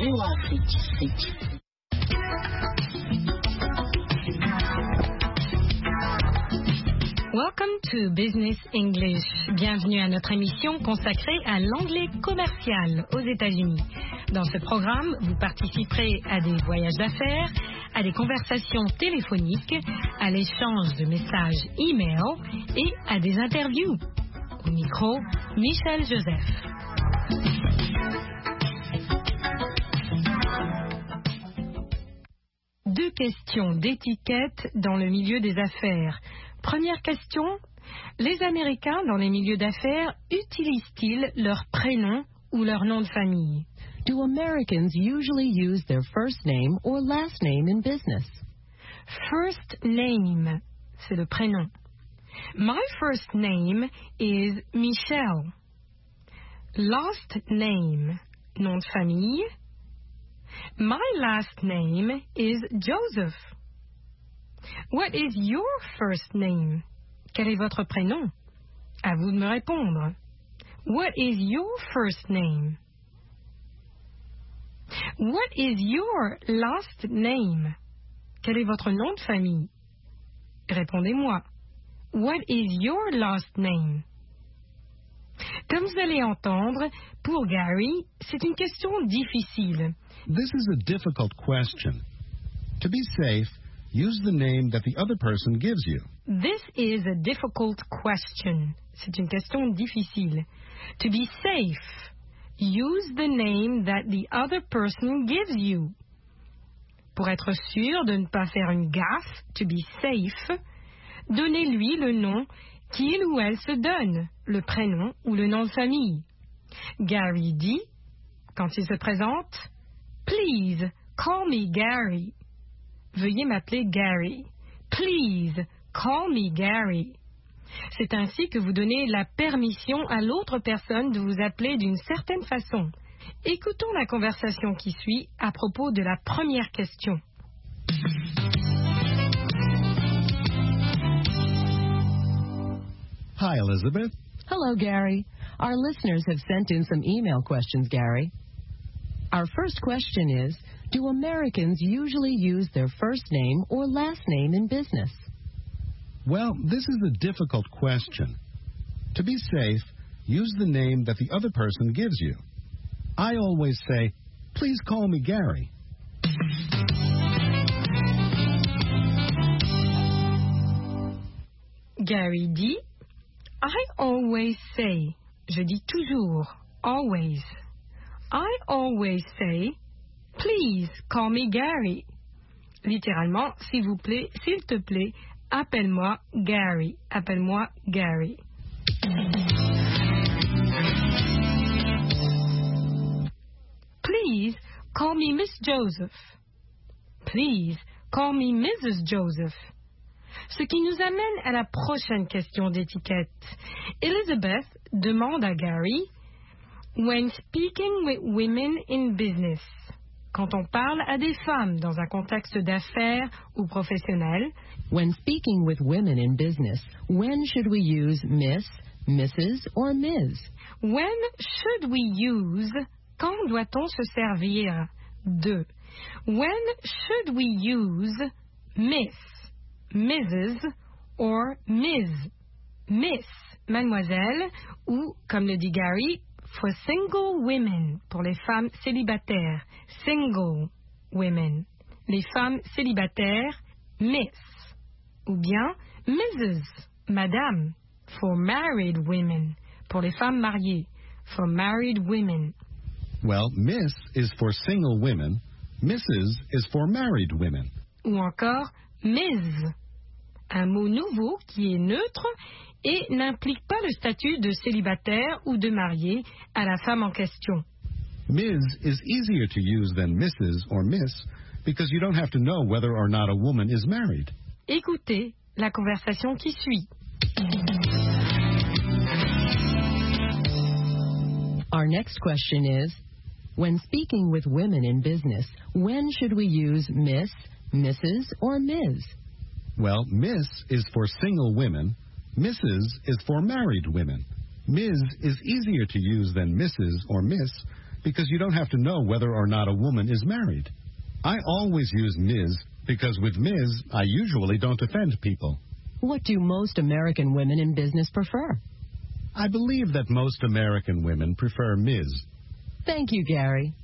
VOA Afrique. Welcome to Business English. Bienvenue à notre émission consacrée à l'anglais commercial aux États-Unis. Dans ce programme, vous participerez à des voyages d'affaires, à des conversations téléphoniques, à l'échange de messages e-mail et à des interviews. Au micro, Michel Joseph. Deux questions d'étiquette dans le milieu des affaires. Première question, les Américains dans les milieux d'affaires utilisent-ils leur prénom ou leur nom de famille? Do Americans usually use their first name or last name in business? First name, c'est le prénom. My first name is Michelle. Last name, nom de famille. My last name is Joseph. What is your first name? Quel est votre prénom? À vous de me répondre. What is your first name? What is your last name? Quel est votre nom de famille? Répondez-moi. What is your last name? Comme vous allez entendre, pour Gary, c'est une question difficile. This is a difficult question. To be safe, use the name that the other person gives you. This is a difficult question. C'est une question difficile. To be safe, use the name that the other person gives you. Pour être sûr de ne pas faire une gaffe, to be safe, donnez-lui le nom qu'il ou elle se donne, le prénom ou le nom de famille. Gary dit, quand il se présente, Please, call me Gary. Veuillez m'appeler Gary. Please, call me Gary. C'est ainsi que vous donnez la permission à l'autre personne de vous appeler d'une certaine façon. Écoutons la conversation qui suit à propos de la première question. Hi, Elizabeth. Hello, Gary. Our listeners have sent in some email questions, Gary. Our first question is, do Americans usually use their first name or last name in business? Well, this is a difficult question. To be safe, use the name that the other person gives you. I always say, please call me Gary. Gary dit, I always say, je dis toujours, always. I always say, please call me Gary. Littéralement, s'il vous plaît, s'il te plaît, appelle-moi Gary. Appelle-moi Gary. Please call me Miss Joseph. Please call me Mrs. Joseph. Ce qui nous amène à la prochaine question d'étiquette. Elizabeth demande à Gary, when speaking with women in business, quand on parle à des femmes dans un contexte d'affaires ou professionnel, when speaking with women in business, when should we use Miss, Mrs. or Ms? When should we use, quand doit-on se servir de? When should we use Miss, Mrs. or Ms? Miss, mademoiselle, ou, comme le dit Gary, for single women, pour les femmes célibataires, single women. Les femmes célibataires, Miss. Ou bien Mrs., madame, for married women, pour les femmes mariées, for married women. Well, Miss is for single women, Mrs. is for married women. Ou encore Ms., un mot nouveau qui est neutre et n'implique pas le statut de célibataire ou de marié à la femme en question. Ms. is easier to use than Mrs. or Miss because you don't have to know whether or not a woman is married. Écoutez la conversation qui suit. Our next question is, when speaking with women in business, when should we use Miss, Mrs. or Ms? Well, Miss is for single women, Mrs. is for married women. Ms. is easier to use than Mrs. or Miss because you don't have to know whether or not a woman is married. I always use Ms. because with Ms. I usually don't offend people. What do most American women in business prefer? I believe that most American women prefer Ms. Thank you, Gary.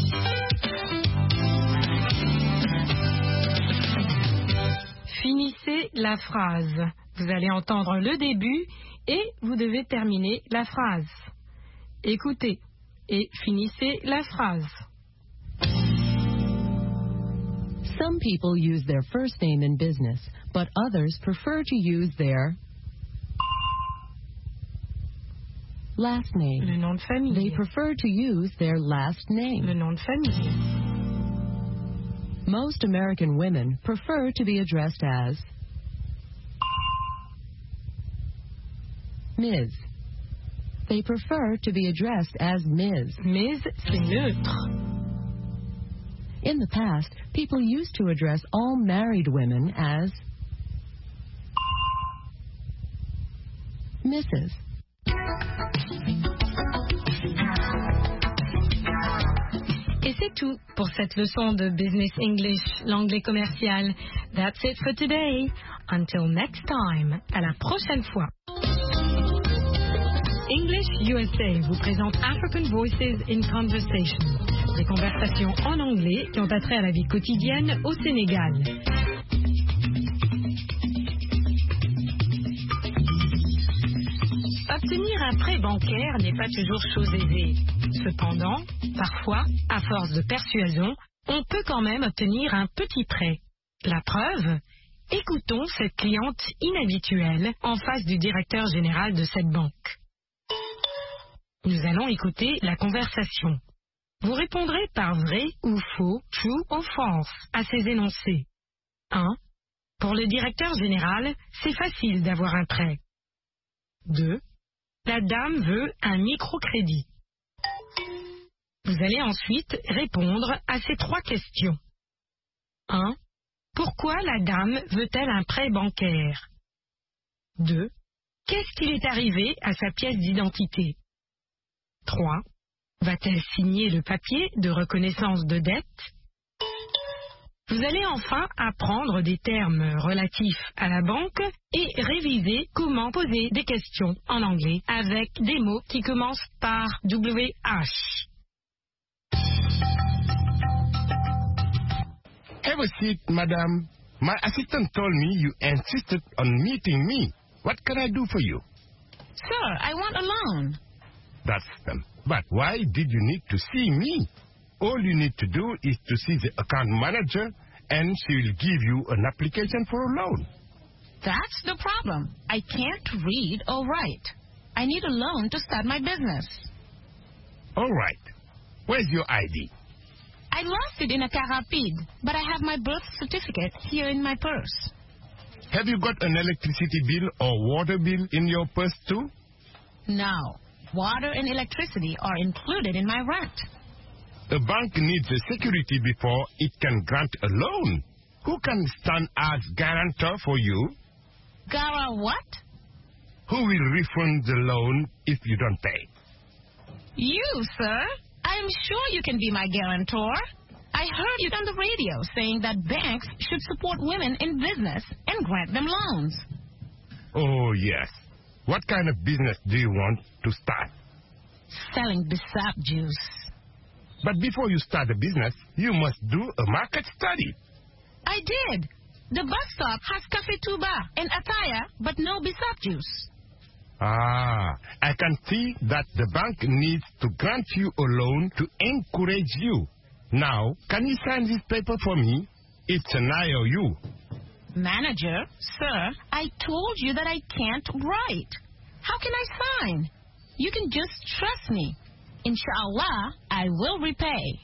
Finissez la phrase. Vous allez entendre le début et vous devez terminer la phrase. Écoutez et finissez la phrase. Some people use their first name in business, but others prefer to use their last name. Le nom de famille. They prefer to use their last name. Le nom de famille. Most American women prefer to be addressed as Ms. They prefer to be addressed as Ms. Ms, c'est neutre. In the past, people used to address all married women as Mrs. Et c'est tout pour cette leçon de Business English, l'anglais commercial. That's it for today. Until next time. À la prochaine fois. English USA vous présente African Voices in Conversation. Des conversations en anglais qui ont attrait à la vie quotidienne au Sénégal. Obtenir un prêt bancaire n'est pas toujours chose aisée. Cependant, parfois, à force de persuasion, on peut quand même obtenir un petit prêt. La preuve ? Écoutons cette cliente inhabituelle en face du directeur général de cette banque. Nous allons écouter la conversation. Vous répondrez par vrai ou faux, true ou false, à ces énoncés. 1. Pour le directeur général, c'est facile d'avoir un prêt. 2. La dame veut un microcrédit. Vous allez ensuite répondre à ces 3 questions. 1. Pourquoi la dame veut-elle un prêt bancaire? 2. Qu'est-ce qu'il est arrivé à sa pièce d'identité? 3. Va-t-elle signer le papier de reconnaissance de dette? Vous allez enfin apprendre des termes relatifs à la banque et réviser comment poser des questions en anglais avec des mots qui commencent par WH. Have a seat, madam. My assistant told me you insisted on meeting me. What can I do for you? Sir, I want a loan. That's them. But why did you need to see me? All you need to do is to see the account manager, and she will give you an application for a loan. That's the problem. I can't read or write. I need a loan to start my business. All right. Where's your ID? I lost it in a car rapide, but I have my birth certificate here in my purse. Have you got an electricity bill or water bill in your purse too? No. Water and electricity are included in my rent. A bank needs a security before it can grant a loan. Who can stand as guarantor for you? Gara what? Who will refund the loan if you don't pay? You, sir. I'm sure you can be my guarantor. I heard you on the radio saying that banks should support women in business and grant them loans. Oh, yes. What kind of business do you want to start? Selling Bissap juice. But before you start a business, you must do a market study. I did. The bus stop has Cafe Tuba and Ataya, but no Bissap juice. Ah, I can see that the bank needs to grant you a loan to encourage you. Now, can you sign this paper for me? It's an IOU. Manager, sir, I told you that I can't write. How can I sign? You can just trust me. Inshallah, I will repay.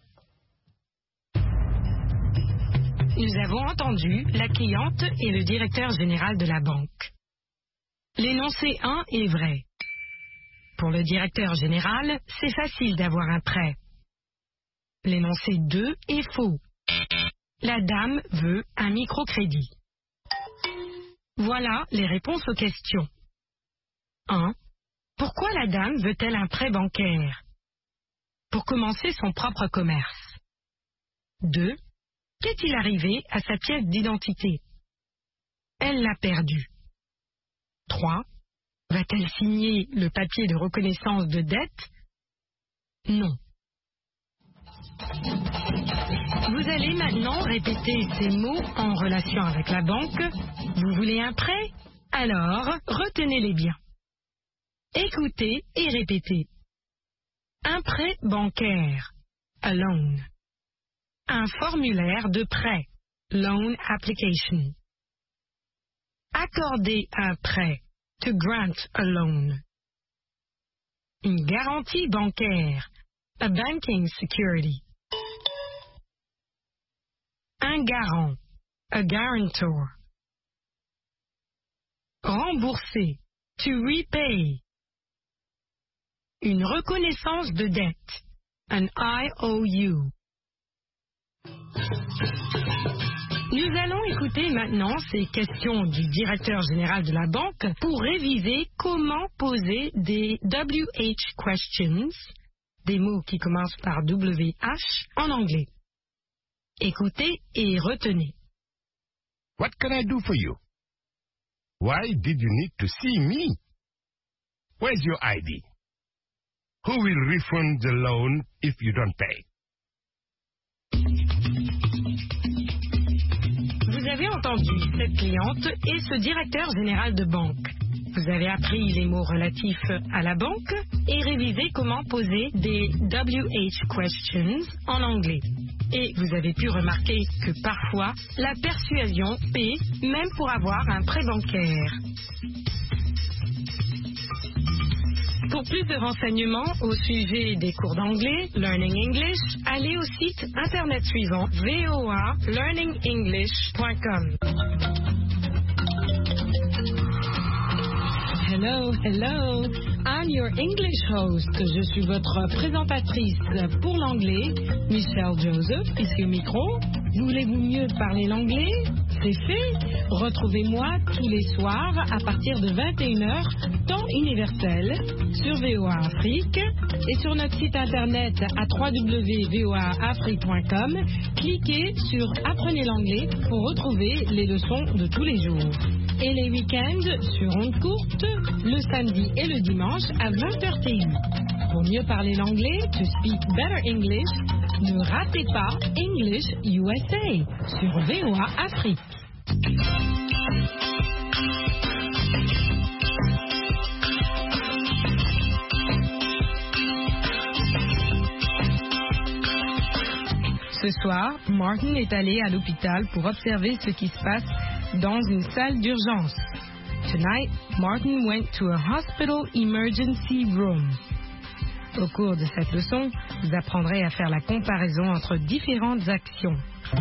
Nous avons entendu la cliente et le directeur général de la banque. L'énoncé 1 est vrai. Pour le directeur général, c'est facile d'avoir un prêt. L'énoncé 2 est faux. La dame veut un microcrédit. Voilà les réponses aux questions. 1. Pourquoi la dame veut-elle un prêt bancaire? pour commencer son propre commerce? 2. Qu'est-il arrivé à sa pièce d'identité? Elle l'a perdue. 3. Va-t-elle signer le papier de reconnaissance de dette? Non. Vous allez maintenant répéter ces mots en relation avec la banque. Vous voulez un prêt? Alors, retenez-les bien. Écoutez et répétez. Un prêt bancaire, a loan. Un formulaire de prêt, loan application. Accorder un prêt, to grant a loan. Une garantie bancaire, a banking security. Un garant, a guarantor. Rembourser, to repay. Une reconnaissance de dette, an IOU. Nous allons écouter maintenant ces questions du directeur général de la banque pour réviser comment poser des WH questions, des mots qui commencent par WH en anglais. Écoutez et retenez. What can I do for you? Why did you need to see me? Where's your ID? Who will refund the loan if you don't pay? Vous avez entendu cette cliente et ce directeur général de banque. Vous avez appris les mots relatifs à la banque et révisé comment poser des WH questions en anglais. Et vous avez pu remarquer que parfois, la persuasion paie même pour avoir un prêt bancaire. Pour plus de renseignements au sujet des cours d'anglais, Learning English, allez au site internet suivant voalearningenglish.com. Hello, hello. I'm your English host. Je suis votre présentatrice pour l'anglais, Michelle Joseph, ici au micro. Voulez-vous mieux parler l'anglais? C'est fait. Retrouvez-moi tous les soirs à partir de 21h, temps universel, sur VOA Afrique et sur notre site internet à www.voaafrique.com. Cliquez sur Apprenez l'anglais pour retrouver les leçons de tous les jours. Et les week-ends sur ondes courtes, le samedi et le dimanche à 20h TU. Pour mieux parler l'anglais, to speak better English, ne ratez pas English USA sur VOA Afrique. Ce soir, Martin est allé à l'hôpital pour observer ce qui se passe dans une salle d'urgence. Tonight, Martin went to a hospital emergency room. Au cours de cette leçon, vous apprendrez à faire la comparaison entre différentes actions.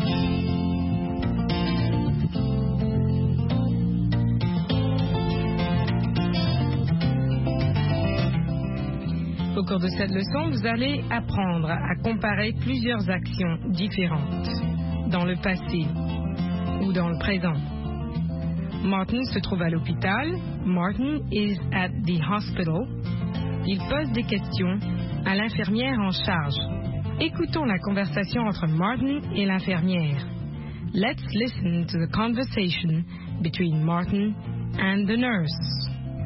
Au cours de cette leçon, vous allez apprendre à comparer plusieurs actions différentes dans le passé ou dans le présent. Martin se trouve à l'hôpital. Martin is at the hospital. Il pose des questions à l'infirmière en charge. Écoutons la conversation entre Martin et l'infirmière. Let's listen to the conversation between Martin and the nurse.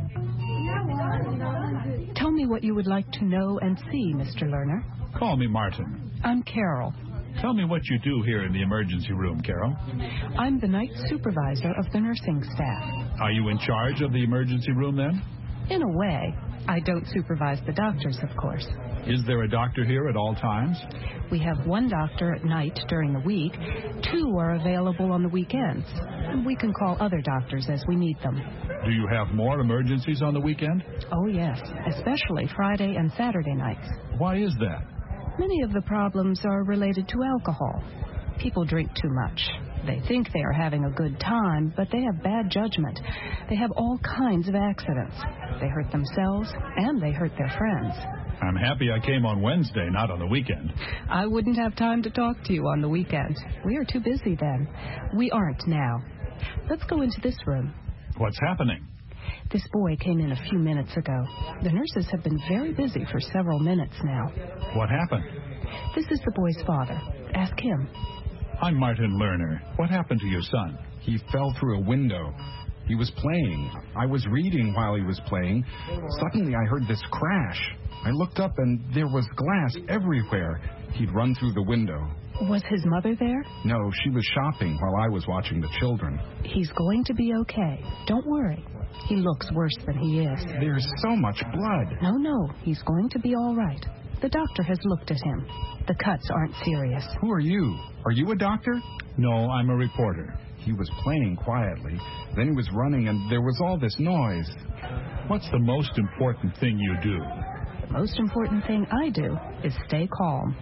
Tell me what you would like to know and see, Mr. Lerner. Call me Martin. I'm Carol. Tell me what you do here in the emergency room, Carol. I'm the night supervisor of the nursing staff. Are you in charge of the emergency room then? In a way. I don't supervise the doctors, of course. Is there a doctor here at all times? We have one doctor at night during the week. 2 are available on the weekends. We can call other doctors as we need them. Do you have more emergencies on the weekend? Oh, yes, especially Friday and Saturday nights. Why is that? Many of the problems are related to alcohol. People drink too much. They think they are having a good time, but they have bad judgment. They have all kinds of accidents. They hurt themselves, and they hurt their friends. I'm happy I came on Wednesday, not on the weekend. I wouldn't have time to talk to you on the weekend. We are too busy then. We aren't now. Let's go into this room. What's happening? This boy came in a few minutes ago. The nurses have been very busy for several minutes now. What happened? This is the boy's father. Ask him. I'm Martin Lerner. What happened to your son? He fell through a window. He was playing. I was reading while he was playing. Suddenly I heard this crash. I looked up and there was glass everywhere. He'd run through the window. Was his mother there? No, she was shopping while I was watching the children. He's going to be okay. Don't worry. He looks worse than he is. There's so much blood. No, he's going to be all right. The doctor has looked at him. The cuts aren't serious. Who are you? Are you a doctor? No, I'm a reporter. He was playing quietly. Then he was running and there was all this noise. What's the most important thing you do? The most important thing I do is stay calm.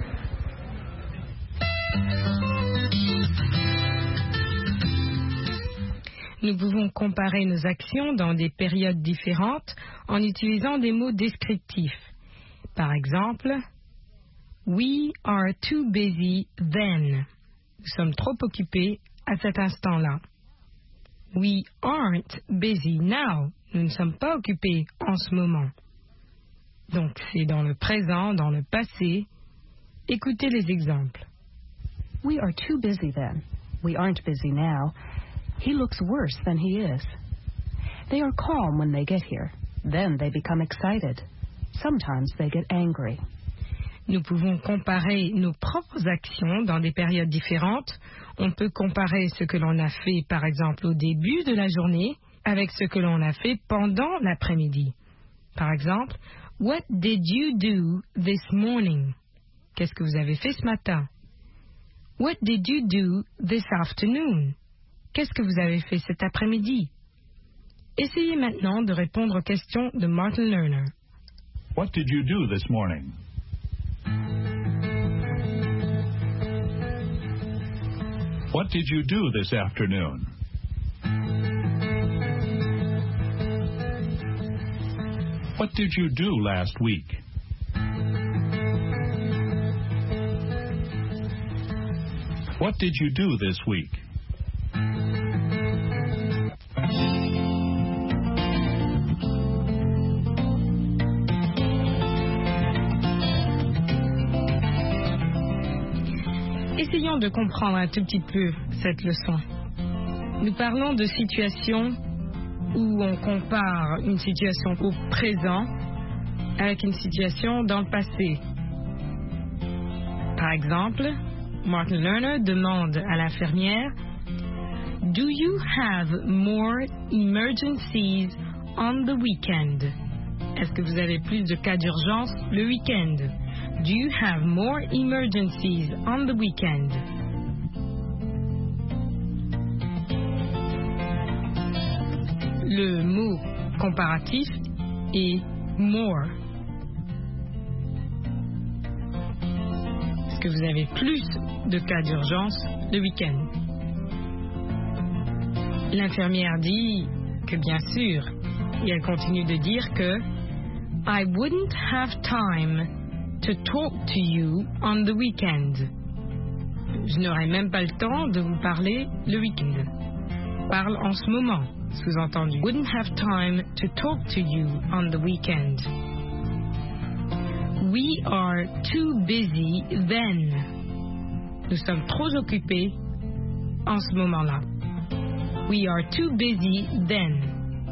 Nous pouvons comparer nos actions dans des périodes différentes en utilisant des mots descriptifs. Par exemple, we are too busy then. Nous sommes trop occupés à cet instant-là. We aren't busy now. Nous ne sommes pas occupés en ce moment. Donc, c'est dans le présent, dans le passé. Écoutez les exemples. We are too busy then. We aren't busy now. He looks worse than he is. They are calm when they get here. Then they become excited. Sometimes they get angry. Nous pouvons comparer nos propres actions dans des périodes différentes. On peut comparer ce que l'on a fait, par exemple, au début de la journée avec ce que l'on a fait pendant l'après-midi. Par exemple, what did you do this morning? Qu'est-ce que vous avez fait ce matin? What did you do this afternoon? Qu'est-ce que vous avez fait cet après-midi? Essayez maintenant de répondre aux questions de Martin Lerner. What did you do this morning? What did you do this afternoon? What did you do last week? What did you do this week? Essayons de comprendre un tout petit peu cette leçon. Nous parlons de situations où on compare une situation au présent avec une situation dans le passé. Par exemple, Martin Lerner demande à l'infirmière « Do you have more emergencies on the weekend? » Est-ce que vous avez plus de cas d'urgence le week-end? Do you have more emergencies on the weekend? Le mot comparatif est more. Est-ce que vous avez plus de cas d'urgence le week-end? L'infirmière dit que bien sûr, et elle continue de dire que I wouldn't have time to talk to you on the weekend. Je n'aurai même pas le temps de vous parler le week-end. Parle en ce moment, sous-entendu. Wouldn't have time to talk to you on the weekend. We are too busy then. Nous sommes trop occupés en ce moment-là. We are too busy then.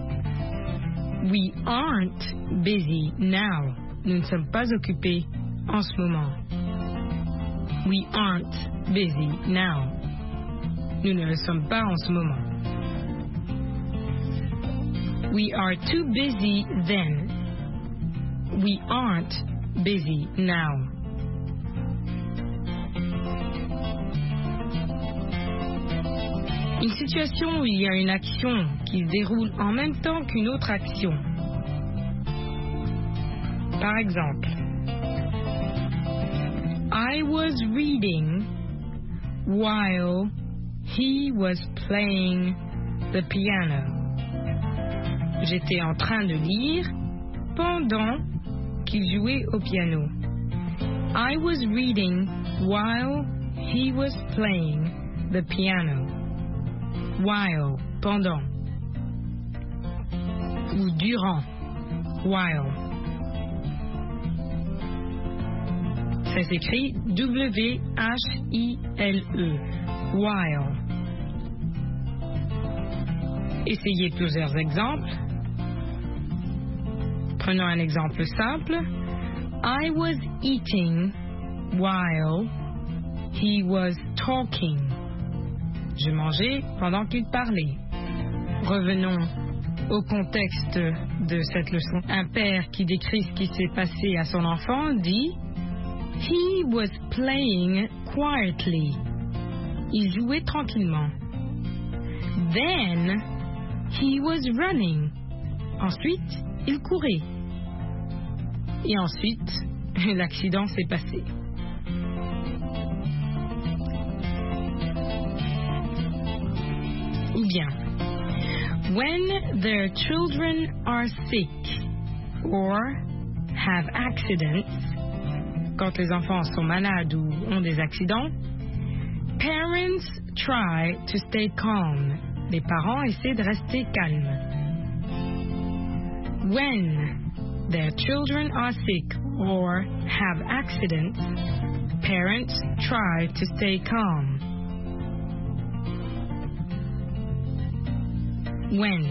We aren't busy now. Nous ne sommes pas occupés en ce moment. We aren't busy now. Nous ne le sommes pas en ce moment. We are too busy then. We aren't busy now. Une situation où il y a une action qui se déroule en même temps qu'une autre action. Par exemple, I was reading while he was playing the piano. J'étais en train de lire pendant qu'il jouait au piano. I was reading while he was playing the piano. While, pendant. ou durant. While. Ça s'écrit W-H-I-L-E. While. Essayez plusieurs exemples. Prenons un exemple simple. I was eating while he was talking. Je mangeais pendant qu'il parlait. Revenons au contexte de cette leçon. Un père qui décrit ce qui s'est passé à son enfant dit He was playing quietly. Il jouait tranquillement. Then he was running. Ensuite, il courait. Et ensuite, l'accident s'est passé. Ou bien, when their children are sick or have accidents, quand les enfants sont malades ou ont des accidents, parents try to stay calm. Les parents essaient de rester calmes. When their children are sick or have accidents, parents try to stay calm. When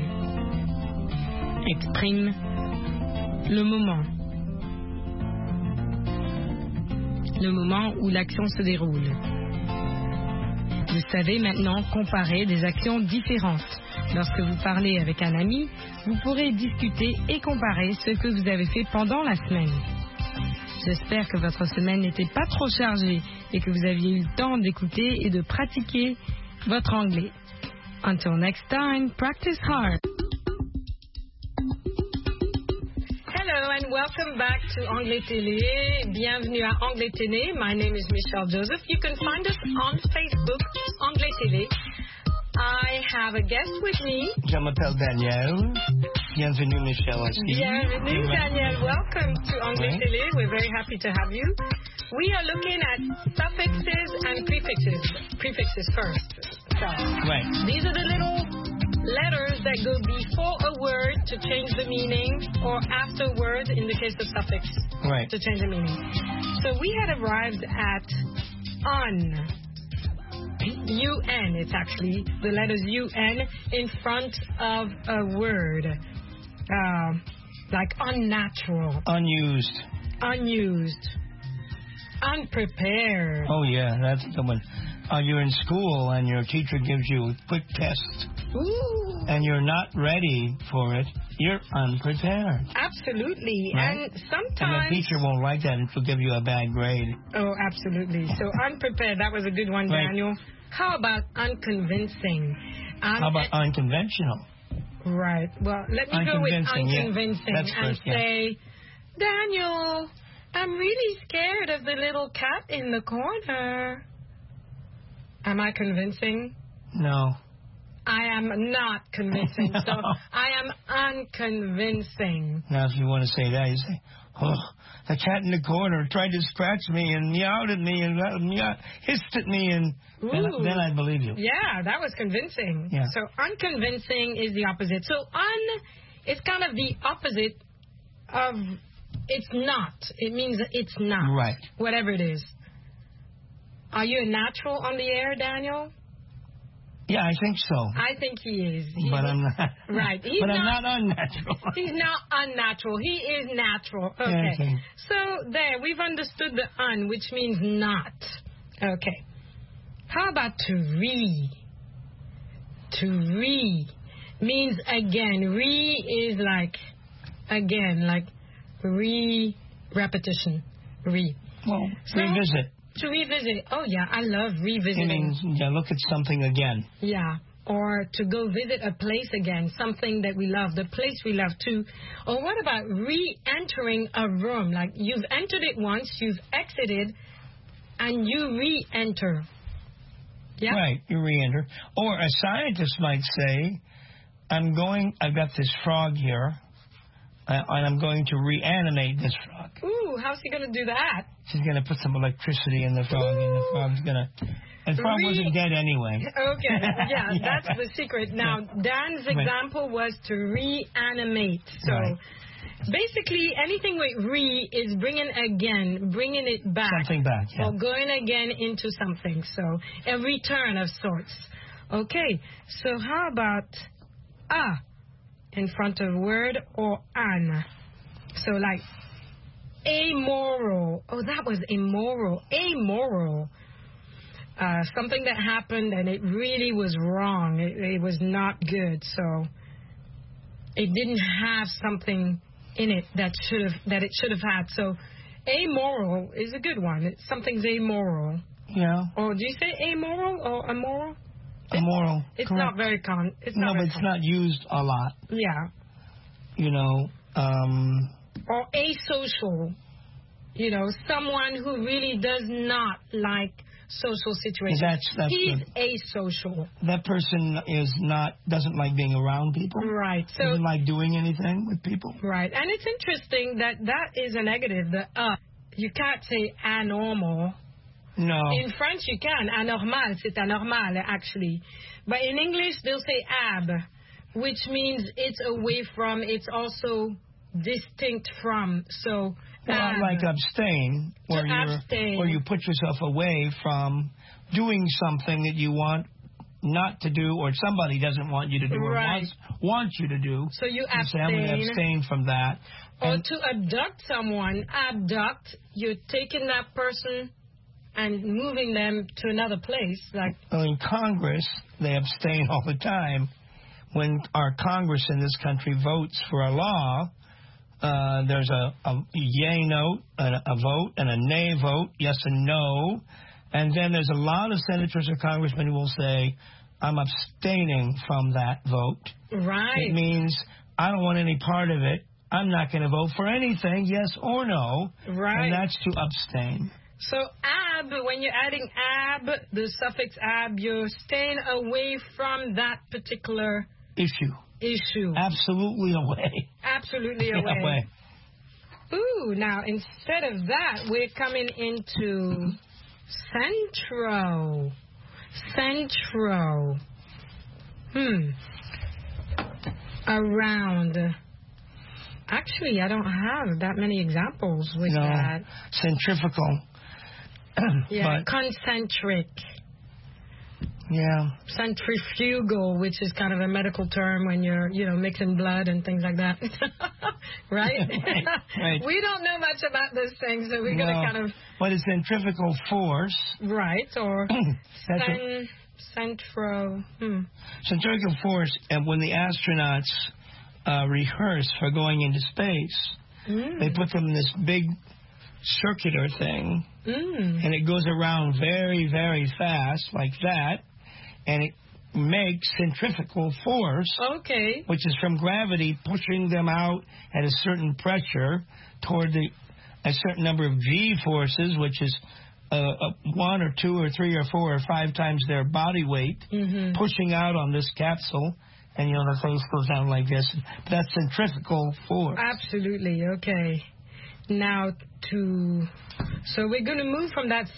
exprime le moment. Le moment où l'action se déroule. Vous savez maintenant comparer des actions différentes. Lorsque vous parlez avec un ami, vous pourrez discuter et comparer ce que vous avez fait pendant la semaine. J'espère que votre semaine n'était pas trop chargée et que vous aviez eu le temps d'écouter et de pratiquer votre anglais. Until next time, practice hard. Hello and welcome back to Anglais Télé. Bienvenue à Anglais Télé. My name is Michelle Joseph. You can find us on Facebook, Anglais Télé. I have a guest with me. Je m'appelle Daniel. Bienvenue, Michelle. Bienvenue, Daniel. Welcome to Anglais Télé. We're very happy to have you. We are looking at suffixes and prefixes. Prefixes first. So, right. These are the little letters that go before a word to change the meaning, or after a word in the case of suffix to change the meaning. So we had arrived at un. UN, it's actually the letters UN in front of a word. Like unnatural. Unused. Unused. Unprepared. Oh, yeah, that's the one. You're in school and your teacher gives you a quick test. Ooh. And you're not ready for it. You're unprepared. Absolutely. Right? And sometimes... And the teacher won't like that and she'll give you a bad grade. Oh, absolutely. So unprepared, that was a good one, Daniel. How about unconvincing? How about unconventional? Right. Well, let me go with unconvincing and say, Daniel, I'm really scared of the little cat in the corner. Am I convincing? No. I am not convincing. So I am unconvincing. Now, if you want to say that, you say, oh, the cat in the corner tried to scratch me and meowed at me and hissed at me, and then I believe you. Yeah, that was convincing. Yeah. So unconvincing is the opposite. So is kind of the opposite of it's not. It means it's not. Right. Whatever it is. Are you a natural on the air, Daniel? Yeah, I think so. I think he is. But I'm not. Right. I'm not unnatural. He's not unnatural. He is natural. Okay. Okay. So there, we've understood the un, which means not. Okay. How about to re? To re means again. Re is like again, like repetition. Re. Well, revisit. To revisit. Oh, yeah, I love revisiting. It means, look at something again. Yeah, or to go visit a place again, something that we love, the place we love too. Or what about re-entering a room? Like you've entered it once, you've exited, and you re-enter. Yeah? Right, you re-enter. Or a scientist might say, I've got this frog here, and I'm going to reanimate this frog. Ooh, how's he going to do that? She's going to put some electricity in the frog, and the frog's going to And Frog wasn't dead anyway. Okay, yeah, that's the secret. Now, Dan's example was to reanimate. So, basically, anything with re is bringing it back. Something back, yeah. Or going again into something. So, a return of sorts. Okay, so how about a in front of word or an? So, like, amoral. Oh, that was immoral. Amoral. Something that happened and it really was wrong. It was not good. So it didn't have something in it that it should have had. So amoral is a good one. Something's amoral. Yeah. Or do you say amoral or immoral? Immoral. It's correct. not very common. No, but it's not used a lot. Yeah. You know. Or asocial. You know, someone who really does not like social situations. He's asocial. That person doesn't like being around people. Right. So doesn't like doing anything with people. Right. And it's interesting that is a negative. You can't say anormal. No. In French you can. Anormal, c'est anormal actually. But in English they'll say ab, which means it's away from, it's also distinct from. So like abstain, where you put yourself away from doing something that you want not to do, or somebody doesn't want you to do, or wants you to do. So you abstain. Say, I'm going to abstain from that. Or to abduct someone, you're taking that person and moving them to another place. Like in Congress, they abstain all the time. When our Congress in this country votes for a law, there's a yay note, a vote, and a nay vote, yes and no. And then there's a lot of senators or congressmen who will say, I'm abstaining from that vote. Right. It means I don't want any part of it. I'm not going to vote for anything, yes or no. Right. And that's to abstain. So ab, when you're adding ab, the suffix ab, you're staying away from that particular issue. Absolutely away. Absolutely away. Ooh, now instead of that, we're coming into centro. Centro. Around. Actually, I don't have that many examples with that. Centrifugal. Yeah, concentric. Yeah. Centrifugal, which is kind of a medical term when you're, mixing blood and things like that. Right? Right. We don't know much about those things, so we're going to kind of... But it's centrifugal force. Right, or centrifugal force, and when the astronauts rehearse for going into space, they put them in this big circular thing, and it goes around very, very fast, like that, and it makes centrifugal force, which is from gravity pushing them out at a certain pressure toward a certain number of G forces, which is 1 or 2 or 3 or 4 or 5 times their body weight, pushing out on this capsule. And, the face goes down like this. That's centrifugal force. Absolutely. Okay. Now so we're going to move from that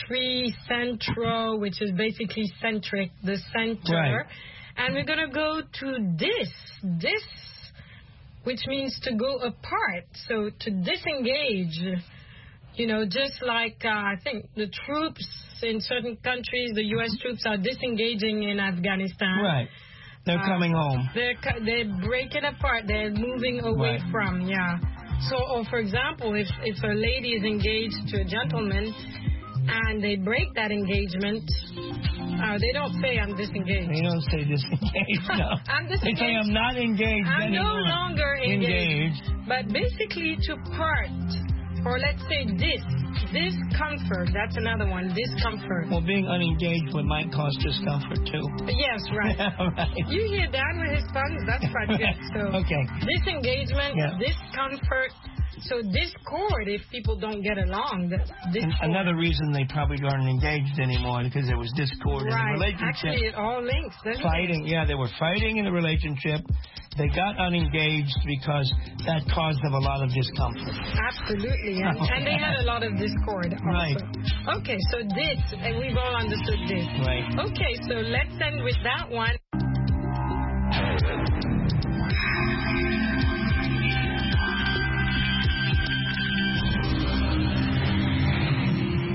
centro, which is basically centric, the center. Right. And we're going to go to this, which means to go apart. So to disengage, just like I think the troops in certain countries, the U.S. troops are disengaging in Afghanistan. Right. They're coming home. They're breaking apart. They're moving away from, So, or for example, if a lady is engaged to a gentleman and they break that engagement, they don't say I'm disengaged. They don't say disengaged, no. I'm disengaged. They say I'm not engaged I'm anymore. no longer engaged. But basically to part, or let's say discomfort, that's another one, discomfort. Well, being unengaged might cause discomfort, too. Yes, right. Right. You hear Dan with his puns, that's quite good. So, okay. Disengagement, discomfort, So discord, if people don't get along, another reason they probably aren't engaged anymore, because there was discord in the relationship. Actually, it all links. Fighting, yeah, they were fighting in the relationship. They got unengaged because that caused them a lot of discomfort. Absolutely, and they had a lot of discord also. Right. Okay, so this, and we've all understood this. Right. Okay, so let's end with that one.